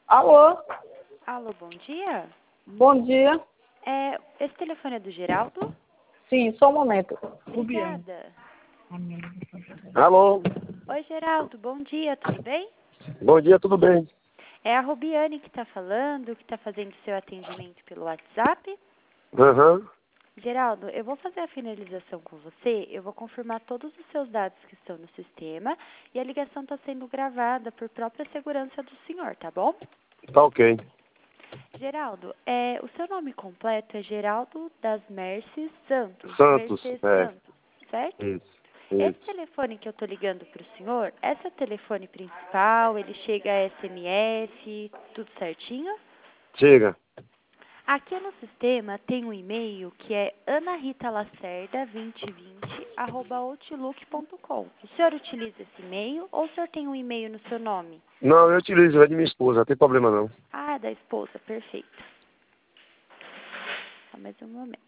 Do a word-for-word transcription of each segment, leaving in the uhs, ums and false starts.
Alô? Alô, bom dia. Bom dia. É, esse telefone é do Geraldo? Sim, só um momento. Obrigada. Alô? Oi, Geraldo, bom dia, tudo bem? Bom dia, tudo bem? É a Rubiane que está falando, que está fazendo seu atendimento pelo WhatsApp. Aham. Geraldo, eu vou fazer a finalização com você, eu vou confirmar todos os seus dados que estão no sistema e a ligação está sendo gravada por própria segurança do senhor, tá bom? Tá ok. Geraldo, é, o seu nome completo é Geraldo das Merces Santos. Santos, Merces é. Santos, certo? Isso, Esse isso. telefone que eu tô ligando pro senhor, esse é o telefone principal, ele chega a S M S, tudo certinho? Chega. Aqui no sistema tem um e-mail que é anaritalacerda dois mil e vinte arroba outlook ponto com. O senhor utiliza esse e-mail ou o senhor tem um e-mail no seu nome? Não, eu utilizo, é de minha esposa, não tem problema não. Ah, da esposa, perfeito. Só mais um momento.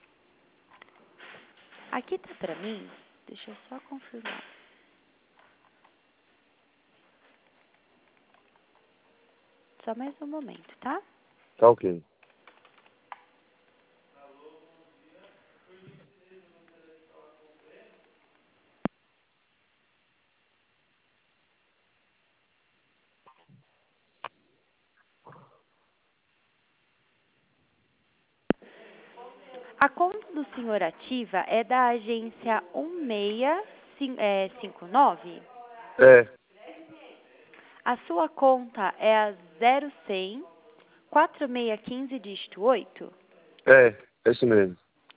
Aqui tá pra mim, deixa eu só confirmar. Só mais um momento, tá? Tá ok. A conta do senhor ativa é da agência um seis cinco nove? É, A sua conta é a zero cem, quatro seis um cinco, dígito oito? é, é isso mesmo.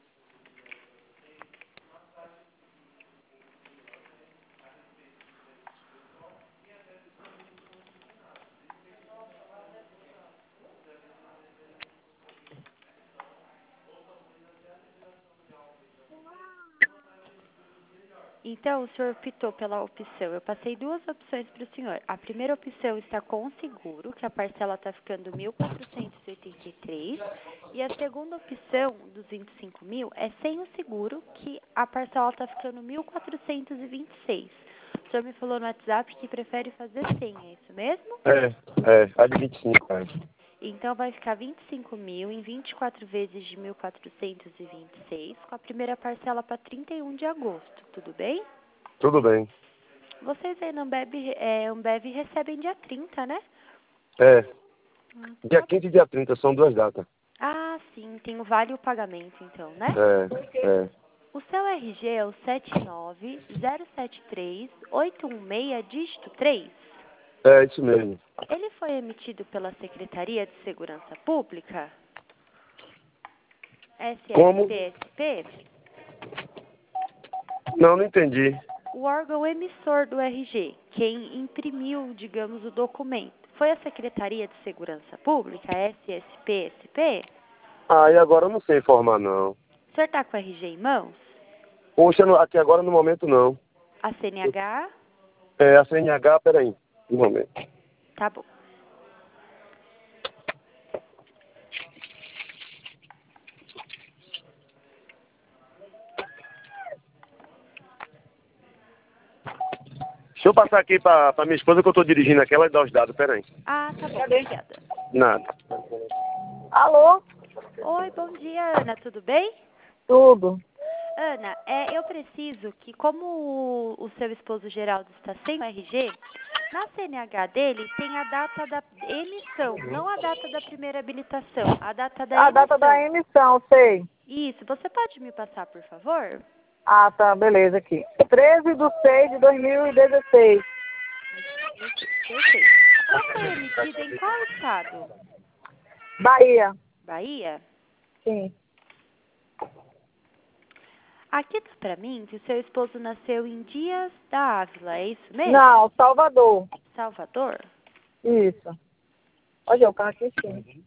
Então, o senhor optou pela opção. Eu passei duas opções para o senhor. A primeira opção está com o seguro, que a parcela está ficando mil quatrocentos e oitenta e três. E a segunda opção, dos vinte e cinco mil, é sem o seguro, que a parcela está ficando mil quatrocentos e vinte e seis. O senhor me falou no WhatsApp que prefere fazer sem, é isso mesmo? É, é, a de vinte e cinco, é. Então, vai ficar vinte e cinco mil em vinte e quatro vezes de mil quatrocentos e vinte e seis, com a primeira parcela para trinta e um de agosto, tudo bem? Tudo bem. Vocês aí na Ambev, é, Ambev recebem dia trinta, né? É, Ah, dia tá bom. quinze e dia trinta, são duas datas. Ah, sim, tem o vale o pagamento, então, né? É, é. O seu R G é o sete nove zero sete três oito um seis, dígito três. É isso mesmo. Ele foi emitido pela Secretaria de Segurança Pública? Como? S S P S P? Não, não entendi. O órgão emissor do R G, quem imprimiu, digamos, o documento, foi a Secretaria de Segurança Pública, S S P S P? Ah, e agora eu não sei informar não. O senhor está com o R G em mãos? Poxa, no- aqui agora no momento não. A C N H? É, a C N H, peraí, um momento. Tá bom. Deixa eu passar aqui pra, pra minha esposa que eu tô dirigindo aqui, ela dá os dados, peraí. Ah, tá bom, obrigada. Nada. Alô? Oi, bom dia, Ana, tudo bem? Tudo. Ana, é, eu preciso que, como o, o seu esposo Geraldo está sem o R G, na C N H dele tem a data da emissão, não a data da primeira habilitação, a data da A data da emissão. emissão, sei. Isso, você pode me passar, por favor? Ah, tá, beleza aqui. treze de seis de dois mil e dezesseis. Perfeito. Ela foi emitida em qual estado? Bahia. Bahia? Sim. Aqui tá pra mim que o seu esposo nasceu em Dias da Ávila, é isso mesmo? Não, Salvador. Salvador? Isso. Olha o carro aqui sim.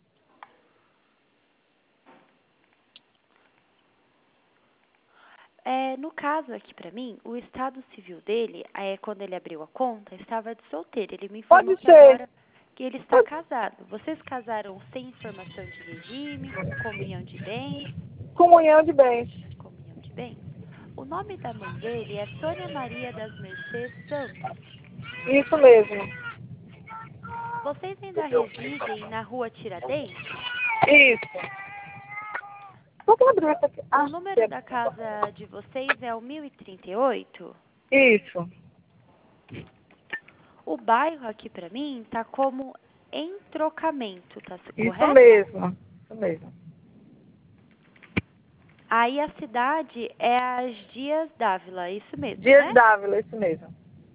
É, no caso aqui pra mim, o estado civil dele, é, quando ele abriu a conta, estava de solteiro. Ele me informou Pode que ser. agora que ele está casado. Vocês casaram sem informação de regime, com comunhão de bens? Comunhão de bens. Comunhão de bens? O nome da mãe dele é Sônia Maria das Mercês Santos. Isso mesmo. Vocês ainda residem na rua Tiradentes? Isso. Só que abrir essa aqui. Ah, O número da casa de vocês é o mil e trinta e oito? Isso. O bairro aqui pra mim tá como Entrocamento, tá Isso correto? mesmo. Isso mesmo. Aí a cidade é as Dias Dávila, isso mesmo, Dias né? Dávila, isso mesmo.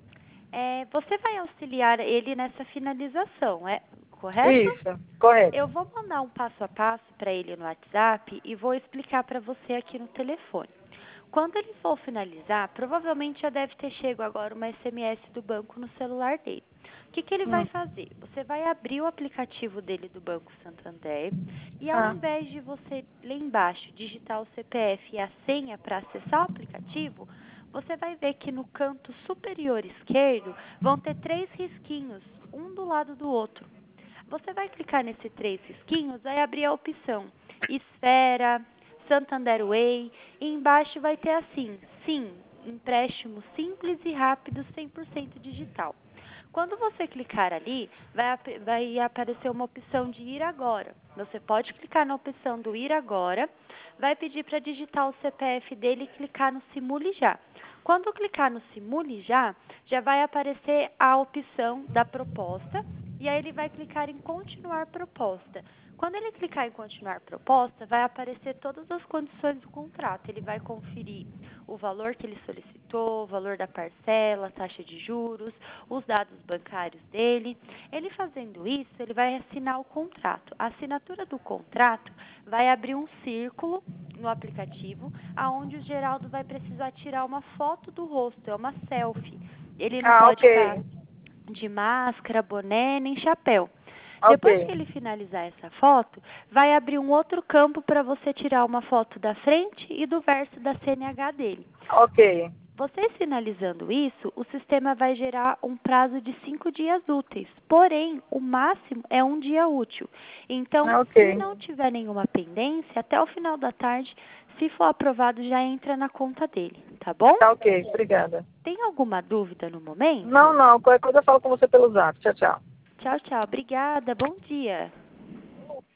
É, você vai auxiliar ele nessa finalização, é correto? Isso, correto. Eu vou mandar um passo a passo para ele no WhatsApp e vou explicar para você aqui no telefone. Quando ele for finalizar, provavelmente já deve ter chego agora uma S M S do banco no celular dele. O que, que ele vai Hum. fazer? Você vai abrir o aplicativo dele do Banco Santander e ao Ah. invés de você, lá embaixo, digitar o C P F e a senha para acessar o aplicativo, você vai ver que no canto superior esquerdo vão ter três risquinhos, um do lado do outro. Você vai clicar nesses três risquinhos, vai abrir a opção Esfera, Santander Way, e embaixo vai ter assim, sim, empréstimo simples e rápido, cem por cento digital. Quando você clicar ali, vai, ap vai aparecer uma opção de ir agora. Você pode clicar na opção do ir agora, vai pedir para digitar o C P F dele e clicar no Simule Já. Quando clicar no Simule Já, já vai aparecer a opção da proposta, e aí ele vai clicar em continuar proposta. Quando ele clicar em continuar proposta, vai aparecer todas as condições do contrato. Ele vai conferir o valor que ele solicitou, o valor da parcela, a taxa de juros, os dados bancários dele. Ele fazendo isso, ele vai assinar o contrato. A assinatura do contrato vai abrir um círculo no aplicativo, aonde o Geraldo vai precisar tirar uma foto do rosto, é uma selfie. Ele não Ah, pode ok. estar de máscara, boné, nem chapéu. Ok. Depois que ele finalizar essa foto, vai abrir um outro campo para você tirar uma foto da frente e do verso da C N H dele. Ok. Vocês finalizando isso, o sistema vai gerar um prazo de cinco dias úteis. Porém, o máximo é um dia útil. Então, Ok. se não tiver nenhuma pendência, até o final da tarde, se for aprovado, já entra na conta dele, tá bom? Tá ok, obrigada. Tem alguma dúvida no momento? Não, não. Qualquer coisa eu falo com você pelo zap. Tchau, tchau. Tchau, tchau. Obrigada. Bom dia.